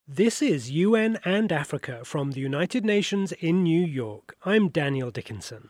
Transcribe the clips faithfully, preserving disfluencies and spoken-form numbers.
This is U N and Africa from the United Nations in New York. I'm Daniel Dickinson.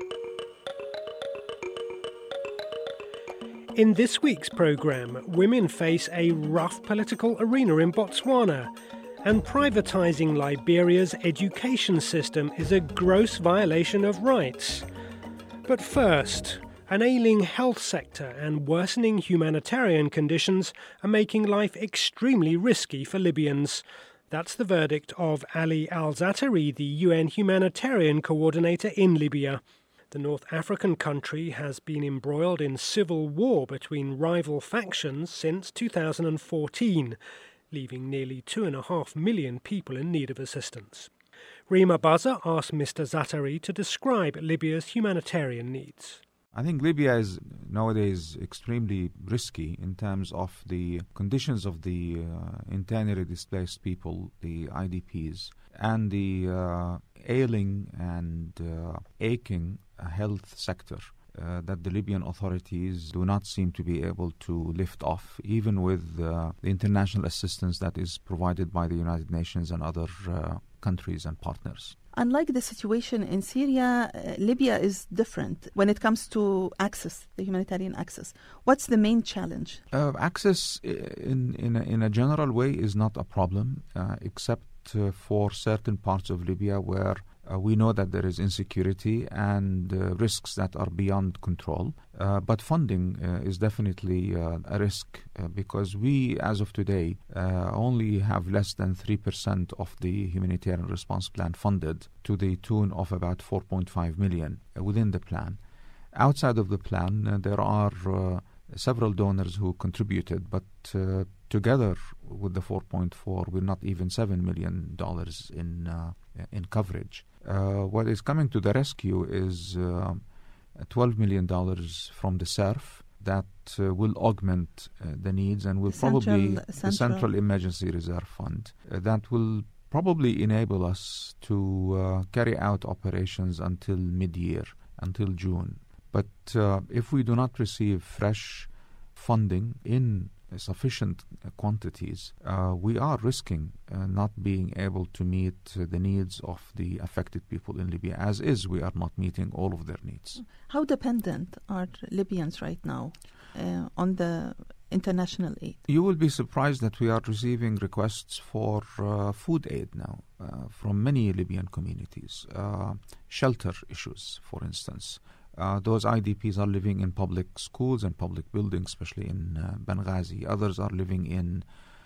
In this week's programme, women face a rough political arena in Botswana, and privatising Liberia's education system is a gross violation of rights. But first, an ailing health sector and worsening humanitarian conditions are making life extremely risky for Libyans. That's the verdict of Ali Al-Zaatari, the U N humanitarian coordinator in Libya. The North African country has been embroiled in civil war between rival factions since two thousand fourteen, leaving nearly two and a half million people in need of assistance. Rima Baza asked Mister Zaatari to describe Libya's humanitarian needs. I think Libya is nowadays extremely risky in terms of the conditions of the uh, internally displaced people, the I D Ps, and the uh, ailing and uh, aching health sector uh, that the Libyan authorities do not seem to be able to lift off, even with uh, the international assistance that is provided by the United Nations and other uh, countries and partners. Unlike the situation in Syria, uh, Libya is different when it comes to access, the humanitarian access. What's the main challenge? Uh, access in, in, a, in a general way is not a problem, uh, except uh, for certain parts of Libya where Uh, we know that there is insecurity and uh, risks that are beyond control. Uh, but funding uh, is definitely uh, a risk uh, because we, as of today, uh, only have less than three percent of the humanitarian response plan funded to the tune of about four point five million uh, within the plan. Outside of the plan, uh, there are uh, several donors who contributed, but uh, together with the four point four, we're not even seven million dollars in, uh, in coverage. Uh, what is coming to the rescue is uh, twelve million dollars from the S E R F that uh, will augment uh, the needs and will Central, probably, Central. the Central Emergency Reserve Fund, uh, that will probably enable us to uh, carry out operations until mid-year, until June. But uh, if we do not receive fresh funding in sufficient quantities, uh, we are risking uh, not being able to meet uh, the needs of the affected people in Libya. As is, we are not meeting all of their needs. How dependent are Libyans right now uh, on the international aid? You will be surprised that we are receiving requests for uh, food aid now uh, from many Libyan communities. Uh, shelter issues, for instance. Uh, those I D Ps are living in public schools and public buildings, especially in uh, Benghazi. Others are living in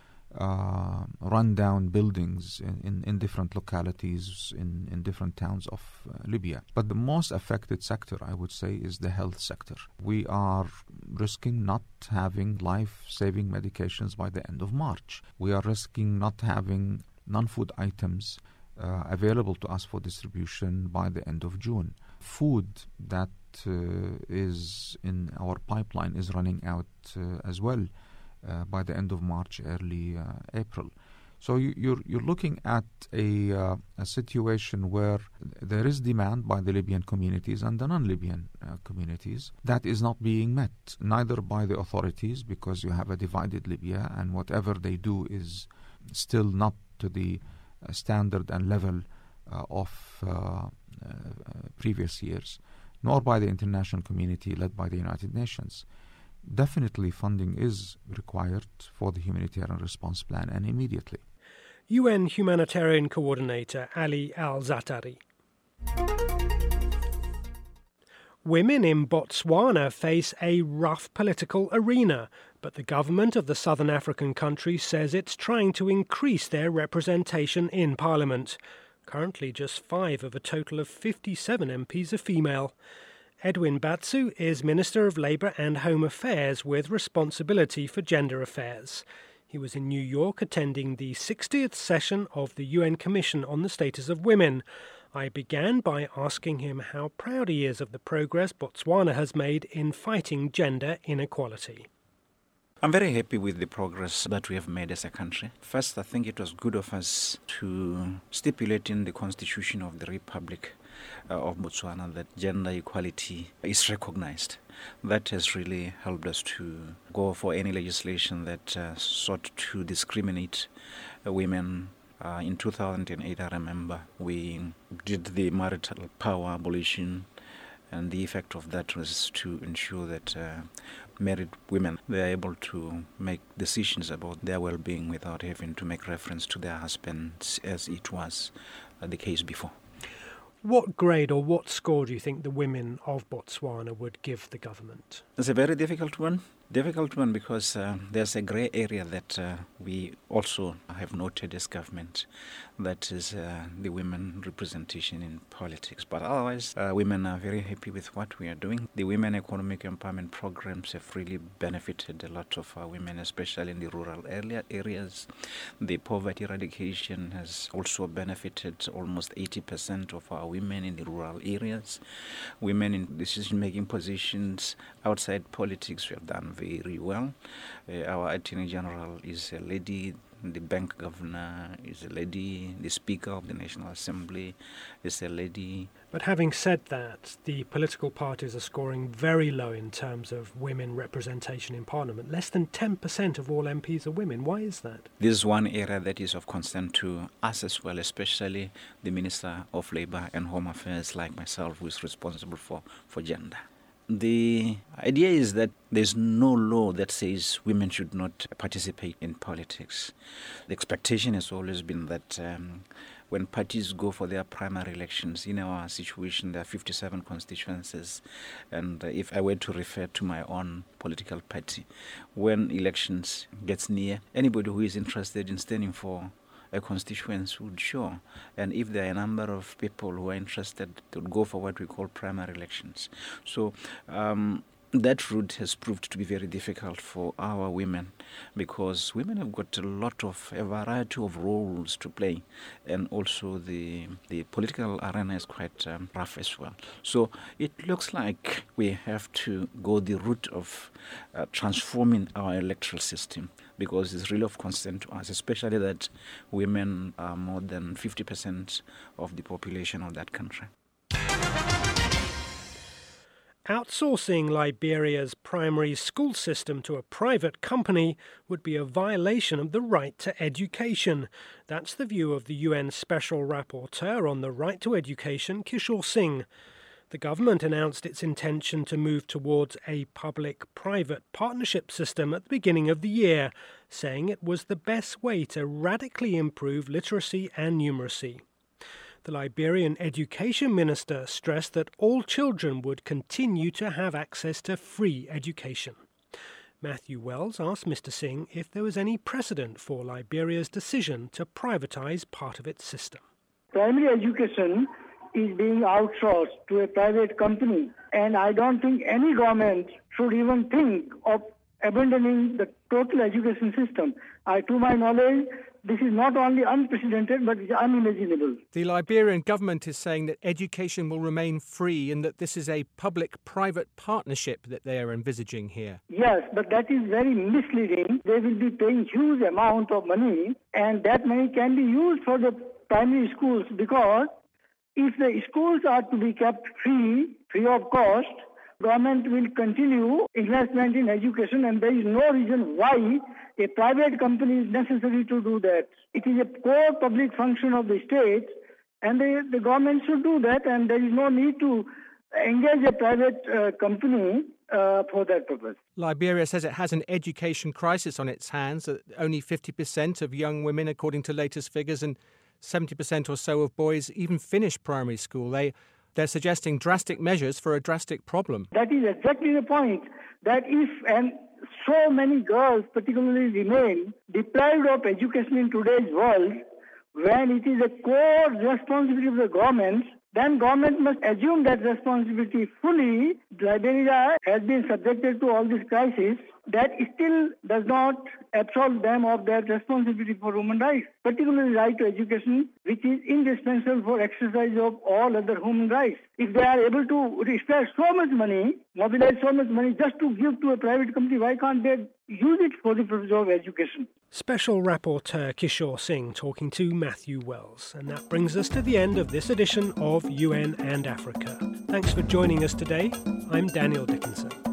uh, run-down buildings in, in, in different localities, in, in different towns of uh, Libya. But the most affected sector, I would say, is the health sector. We are risking not having life-saving medications by the end of March. We are risking not having non-food items uh, available to us for distribution by the end of June. Food that uh, is in our pipeline is running out uh, as well uh, by the end of March, early uh, April. So you, you're you're looking at a uh, a situation where there is demand by the Libyan communities and the non-Libyan uh, communities that is not being met, neither by the authorities, because you have a divided Libya and whatever they do is still not to the uh, standard and level uh, of uh, Uh, previous years, nor by the international community led by the United Nations. Definitely funding is required for the humanitarian response plan, and immediately. U N humanitarian coordinator Ali Al-Zaatari. Women in Botswana face a rough political arena, but the government of the southern African country says it's trying to increase their representation in parliament. Currently, just five of a total of fifty-seven M Ps are female. Edwin Batsu is Minister of Labour and Home Affairs with responsibility for gender affairs. He was in New York attending the sixtieth session of the U N Commission on the Status of Women. I began by asking him how proud he is of the progress Botswana has made in fighting gender inequality. I'm very happy with the progress that we have made as a country. First, I think it was good of us to stipulate in the Constitution of the Republic uh, of Botswana that gender equality is recognized. That has really helped us to go for any legislation that uh, sought to discriminate uh, women. Uh, in two thousand eight, I remember, we did the marital power abolition, and the effect of that was to ensure that uh, married women, they are able to make decisions about their well-being without having to make reference to their husbands, as it was uh, the case before. What grade or what score do you think the women of Botswana would give the government? It's a very difficult one. Difficult one because uh, there's a grey area that uh, we also have noted as government, that is uh, the women representation in politics. But otherwise, uh, women are very happy with what we are doing. The women economic empowerment programs have really benefited a lot of our women, especially in the rural area areas. The poverty eradication has also benefited almost eighty percent of our women in the rural areas. Women in decision-making positions outside politics, we have done very well. Uh, our Attorney General is a lady, the bank governor is a lady, the Speaker of the National Assembly is a lady. But having said that, the political parties are scoring very low in terms of women representation in Parliament. Less than ten percent of all M Ps are women. Why is that? This is one area that is of concern to us as well, especially the Minister of Labour and Home Affairs like myself, who is responsible for, for gender. The idea is that there's no law that says women should not participate in politics. The expectation has always been that um, when parties go for their primary elections, in our situation there are fifty-seven constituencies, and if I were to refer to my own political party, when elections gets near, anybody who is interested in standing for a constituency would show. And if there are a number of people who are interested, to go for what we call primary elections. So um, that route has proved to be very difficult for our women, because women have got a lot of, a variety of roles to play, and also the the political arena is quite um, rough as well. So it looks like we have to go the route of uh, transforming our electoral system, because it's really of concern to us, especially that women are more than fifty percent of the population of that country. Outsourcing Liberia's primary school system to a private company would be a violation of the right to education. That's the view of the U N Special Rapporteur on the right to education, Kishore Singh. The government announced its intention to move towards a public-private partnership system at the beginning of the year, saying it was the best way to radically improve literacy and numeracy. The Liberian Education Minister stressed that all children would continue to have access to free education. Matthew Wells asked Mister Singh if there was any precedent for Liberia's decision to privatise part of its system. Primary education is being outsourced to a private company, and I don't think any government should even think of abandoning the total education system. I, to my knowledge, this is not only unprecedented, but it's unimaginable. The Liberian government is saying that education will remain free and that this is a public-private partnership that they are envisaging here. Yes, but that is very misleading. They will be paying huge amount of money, and that money can be used for the primary schools, because if the schools are to be kept free, free of cost, government will continue investment in education, and there is no reason why a private company is necessary to do that. It is a core public function of the state, and the, the government should do that, and there is no need to engage a private uh, company uh, for that purpose. Liberia says it has an education crisis on its hands. Only fifty percent of young women, according to latest figures, and seventy percent or so of boys even finish primary school. They They're suggesting drastic measures for a drastic problem. That is exactly the point, that if and so many girls particularly remain deprived of education in today's world, when it is a core responsibility of the government, then government must assume that responsibility fully. Liberia has been subjected to all this crisis. That still does not absolve them of their responsibility for human rights, particularly right to education, which is indispensable for exercise of all other human rights. If they are able to spend so much money, mobilize so much money just to give to a private company, why can't they use it for the purpose of education. Special Rapporteur Kishore Singh talking to Matthew Wells. And that brings us to the end of this edition of U N and Africa. Thanks for joining us today. I'm Daniel Dickinson.